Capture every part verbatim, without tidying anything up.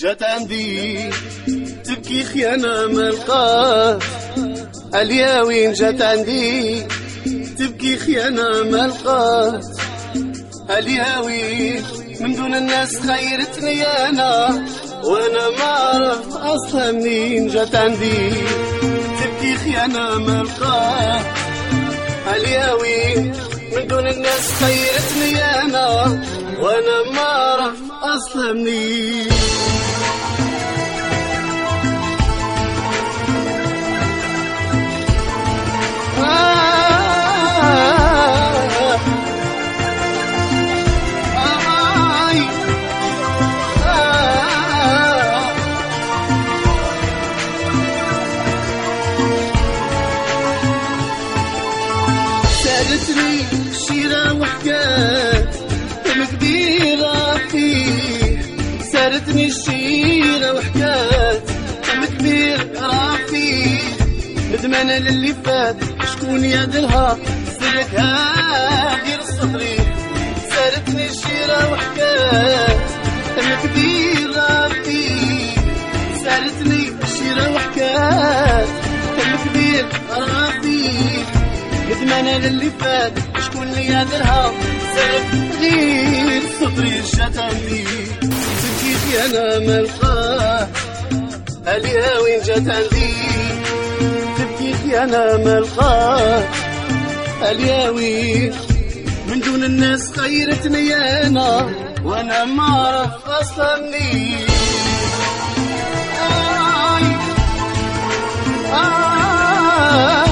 جات عندي تبكي خيانة ملقات. عليا وين جات عندي تبكي خيانة ملقات. عليا وين من دون الناس خيرتني انا وانا ما عرف اصلا منين جات عندي تبكي خيانة ملقات. عليا وين من دون الناس خيرتني انا وانا ما عرف اصلا منين. سالتني شيرة وحكات كم كبيرة فيه. سالتني الشيرة وحكات كم كبيرة فيه. ندمانة للي فات شكون يدلها سلكها غير صدري. سالتني الشيرة وحكات كم كبيرة فيه. سالتني الشيرة وحكات كم كبيرة فيه. ندمانة للي فات شكون اللي يدرها سلك غير صدري. جات عندي تبكي خيانة ملقاه. عليها وين جات عندي تبكي خيانة ملقاه. عليها وين من دون الناس خيرتني انا وانا ما عرف اصلا منين. آي آي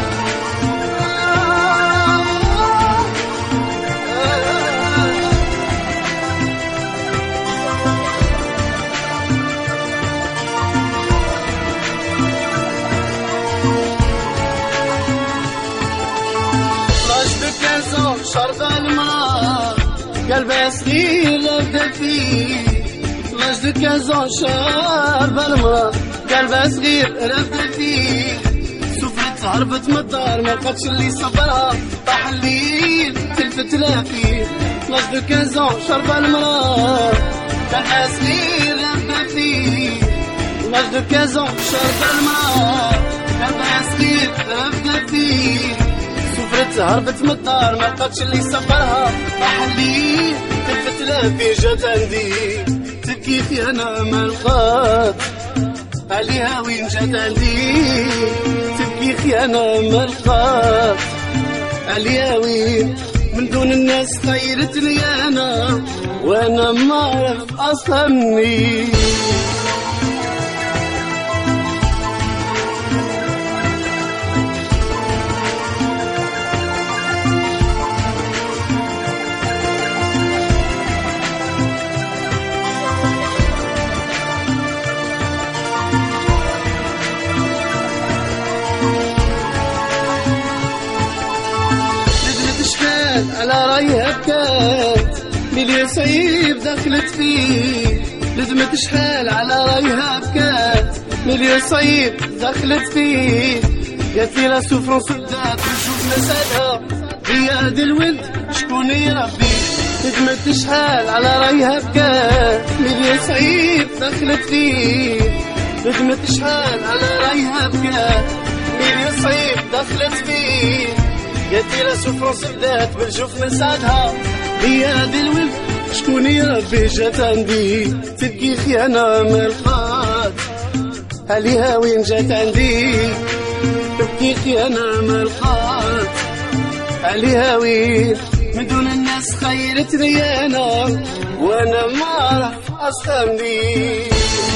شرب الماء قلبي صغير لبدا فيه. لاج دو كازون شرب الماء قلبي صغير لبدا فيه. سفرت هربت من الدار ما لقاتش اللي صبرها طاح الليل تلفت لا فيه. لاج دو كازون شرب الماء قلبي صغير لبدا فيه. لاج دو كازون شرب الماء قلبي صغير لبدا فيه. سفرت هربت من الدار ما لقاتش اللي صبرها طاح الليل تلفت لا فيه. جات عندي تبكي خيانة ملقات. عليها وين جات عندي تبكي خيانة ملقات. عليها وين من دون الناس خيرتني انا وانا ما عرف اصلا منين. على رايها بكات مليون صعيب دخلت فيه. ندمت شحال على رايها بكات مليون صعيب دخلت فيه. قالت لي لا سوفرونس بدات نشوف مسالها هي هاد الولد شكون يربي. ندمت شحال على رايها بكات مليون صعيب دخلت فيه. ندمت شحال على رايها بكات مليون صعيب دخلت فيه. قالت لي لا سوفرونس بدات بالجوف من سعدها هي هادي الولد شكون يربي. جات عندي تبكي خيانة ملقات. عليها وين جات عندي تبكي خيانة ملقات. عليها وين من دون الناس خيرتني انا وانا ما عرف اصلا منين.